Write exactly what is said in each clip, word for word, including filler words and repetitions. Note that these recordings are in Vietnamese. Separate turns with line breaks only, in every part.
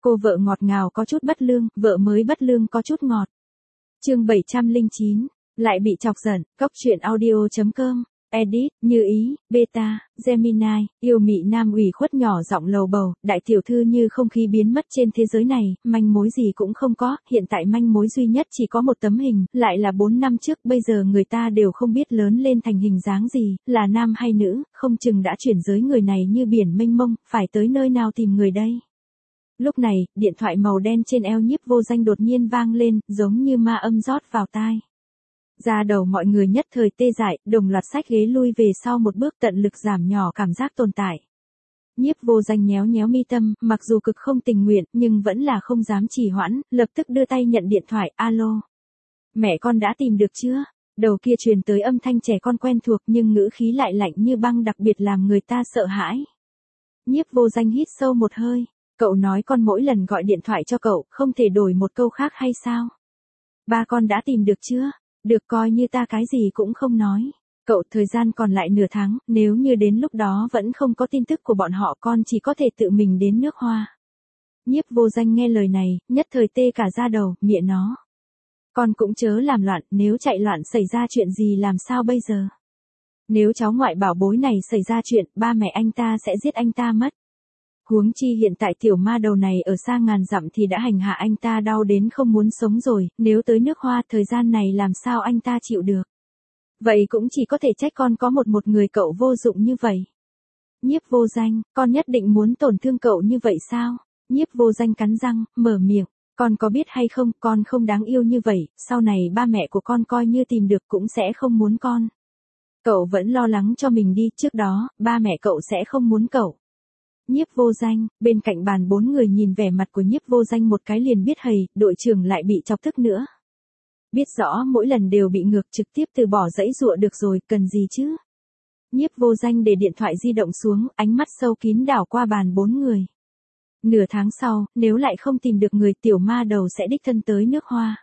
Cô vợ ngọt ngào có chút bất lương, vợ mới bất lương có chút ngọt. Chương bảy trăm lẻ chín, lại bị chọc giận, cốc truyện audio chấm com. Edit, Như Ý, Beta, Gemini, yêu mị nam ủy khuất nhỏ giọng lầu bầu, đại tiểu thư như không khí biến mất trên thế giới này, manh mối gì cũng không có, hiện tại manh mối duy nhất chỉ có một tấm hình, lại là bốn năm trước, bây giờ người ta đều không biết lớn lên thành hình dáng gì, là nam hay nữ, không chừng đã chuyển giới người này như biển mênh mông, phải tới nơi nào tìm người đây. Lúc này, điện thoại màu đen trên eo Nhiếp Vô Danh đột nhiên vang lên, giống như ma âm rót vào tai. Da đầu mọi người nhất thời tê dại, đồng loạt xách ghế lui về sau một bước, tận lực giảm nhỏ cảm giác tồn tại. Nhiếp Vô Danh nhéo nhéo mi tâm, mặc dù cực không tình nguyện, nhưng vẫn là không dám trì hoãn, lập tức đưa tay nhận điện thoại, alo. Mẹ con đã tìm được chưa? Đầu kia truyền tới âm thanh trẻ con quen thuộc nhưng ngữ khí lại lạnh như băng, đặc biệt làm người ta sợ hãi. Nhiếp Vô Danh hít sâu một hơi, cậu nói con mỗi lần gọi điện thoại cho cậu, không thể đổi một câu khác hay sao? Ba con đã tìm được chưa? Được, coi như ta cái gì cũng không nói. Cậu, thời gian còn lại nửa tháng, nếu như đến lúc đó vẫn không có tin tức của bọn họ, con chỉ có thể tự mình đến nước Hoa. Nhiếp Vô Danh nghe lời này, nhất thời tê cả da đầu, mẹ nó. Con cũng chớ làm loạn, nếu chạy loạn xảy ra chuyện gì làm sao bây giờ? Nếu cháu ngoại bảo bối này xảy ra chuyện, ba mẹ anh ta sẽ giết anh ta mất. Huống chi hiện tại tiểu ma đầu này ở xa ngàn dặm thì đã hành hạ anh ta đau đến không muốn sống rồi, nếu tới nước Hoa thời gian này làm sao anh ta chịu được. Vậy cũng chỉ có thể trách con có một một người cậu vô dụng như vậy. Nhiếp Vô Danh, con nhất định muốn tổn thương cậu như vậy sao? Nhiếp Vô Danh cắn răng, mở miệng, con có biết hay không, con không đáng yêu như vậy, sau này ba mẹ của con coi như tìm được cũng sẽ không muốn con. Cậu vẫn lo lắng cho mình đi, trước đó, ba mẹ cậu sẽ không muốn cậu. Nhiếp Vô Danh, bên cạnh bàn bốn người nhìn vẻ mặt của Nhiếp Vô Danh một cái liền biết hầy, đội trưởng lại bị chọc tức nữa. Biết rõ mỗi lần đều bị ngược, trực tiếp từ bỏ dãy dụa được rồi, cần gì chứ? Nhiếp Vô Danh để điện thoại di động xuống, ánh mắt sâu kín đảo qua bàn bốn người. Nửa tháng sau, nếu lại không tìm được người, tiểu ma đầu sẽ đích thân tới nước Hoa.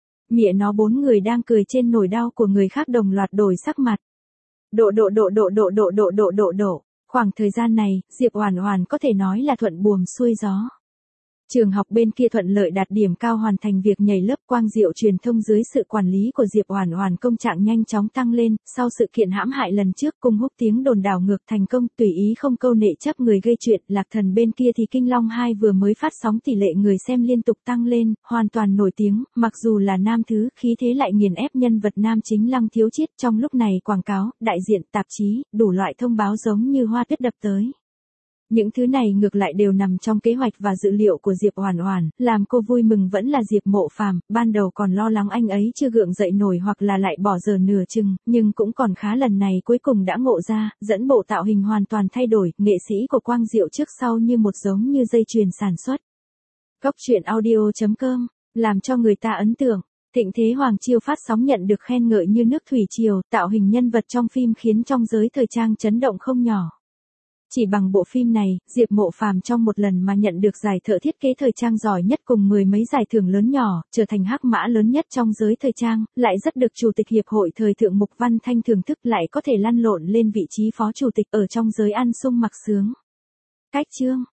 Mẹ nó, bốn người đang cười trên nỗi đau của người khác đồng loạt đổi sắc mặt. Độ độ độ độ độ độ độ độ độ độ. Khoảng thời gian này, Diệp Oản Oản có thể nói là thuận buồm xuôi gió. Trường học bên kia thuận lợi đạt điểm cao, hoàn thành việc nhảy lớp. Quang Diệu truyền thông dưới sự quản lý của Diệp Oản Oản công trạng nhanh chóng tăng lên, sau sự kiện hãm hại lần trước cùng húc tiếng đồn đảo ngược thành công, tùy ý không câu nệ chấp người gây chuyện. Lạc Thần bên kia thì Kinh Long hai vừa mới phát sóng, tỷ lệ người xem liên tục tăng lên, hoàn toàn nổi tiếng, mặc dù là nam thứ, khí thế lại nghiền ép nhân vật nam chính Lăng Thiếu Chiết. Trong lúc này quảng cáo, đại diện, tạp chí, đủ loại thông báo giống như hoa tuyết đập tới. Những thứ này ngược lại đều nằm trong kế hoạch và dự liệu của Diệp Oản Oản, làm cô vui mừng vẫn là Diệp Mộ Phàm, ban đầu còn lo lắng anh ấy chưa gượng dậy nổi hoặc là lại bỏ dở nửa chừng, nhưng cũng còn khá, lần này cuối cùng đã ngộ ra, dẫn bộ tạo hình hoàn toàn thay đổi, nghệ sĩ của Quang Diệu trước sau như một, giống như dây chuyền sản xuất. Cốc truyện audio chấm com, làm cho người ta ấn tượng. Thịnh thế Hoàng Chiêu phát sóng nhận được khen ngợi như nước thủy triều, tạo hình nhân vật trong phim khiến trong giới thời trang chấn động không nhỏ. Chỉ bằng bộ phim này, Diệp Mộ Phàm trong một lần mà nhận được giải thợ thiết kế thời trang giỏi nhất cùng mười mấy giải thưởng lớn nhỏ, trở thành hắc mã lớn nhất trong giới thời trang, lại rất được Chủ tịch Hiệp hội Thời thượng Mục Văn Thanh thưởng thức, lại có thể lăn lộn lên vị trí phó chủ tịch ở trong giới ăn sung mặc sướng. Cách chương